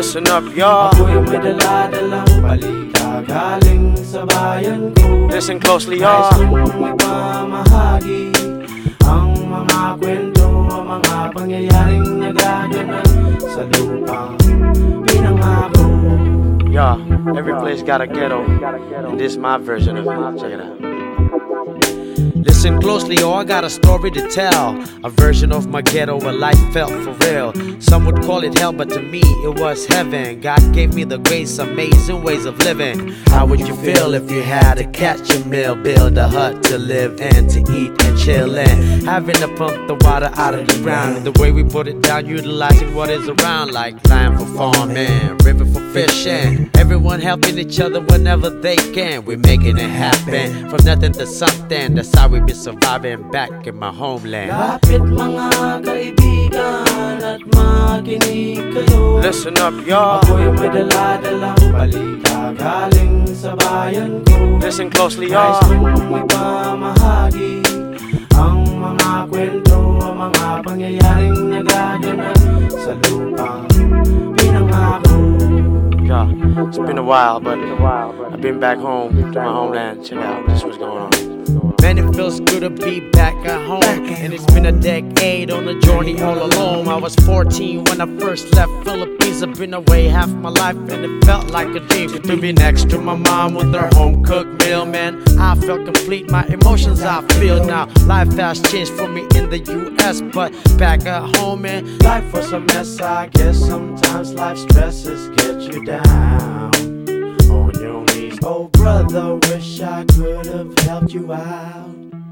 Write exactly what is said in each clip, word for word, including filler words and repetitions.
Listen up, y'all. Ako'y may dala-dalang balita galing sa bayan ko. Listen closely, y'all. Nais kong ipamahagi ang mga kwento, ang mga pangyayaring nagaganap sa lupang pinangako. Yeah, every place got a ghetto, and this is my version of it. Check it out. Listen closely, oh, I got a story to tell. A version of my ghetto where life felt for real. Some would call it hell, but to me it was heaven. God gave me the grace, amazing ways of living. How would you feel if you had to catch a meal, build a hut to live in, to eat and chill in, having to pump the water out of the ground, and the way we put it down, utilizing what is around, like land for farming, river for fishing, everyone helping each other whenever they can. We're making it happen, from nothing to something. That's how we've been surviving back in my homeland. Lapit mga kaibigan at makinig kayo. Listen up, y'all. Ako'y may dala-dalang balita galing sa bayan ko. Listen closely, y'all. Nais kong ipamahagi ang mga kwento, ang mga pangyayaring nagaganap sa lupang pinangako. Yeah, it's been a while, but I've been back home to my homeland. Check out, this is what's going on. Man, it feels good to be back at home, and it's been a decade on a journey all alone. I was fourteen when I first left Philippines. I've been away half my life, and it felt like a dream to be next to my mom with her home-cooked meal. Man, I felt complete, my emotions I feel now. Life has changed for me in the U S, but back at home, man, life was a mess. I guess sometimes life stresses get you down on your knees. Oh brother, wish I could have helped you out.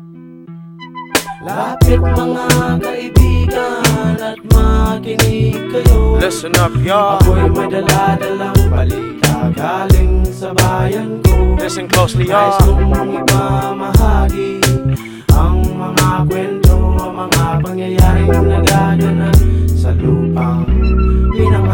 Lapit mga kaibigan at makinig kayo. Listen up, y'all. Ako'y may dala-dalang balita galing sa bayan ko. Listen closely, y'all. Nais kong ipamahagi ang mga kwento, ang mga pangyayaring nagaganap sa lupang pinangako.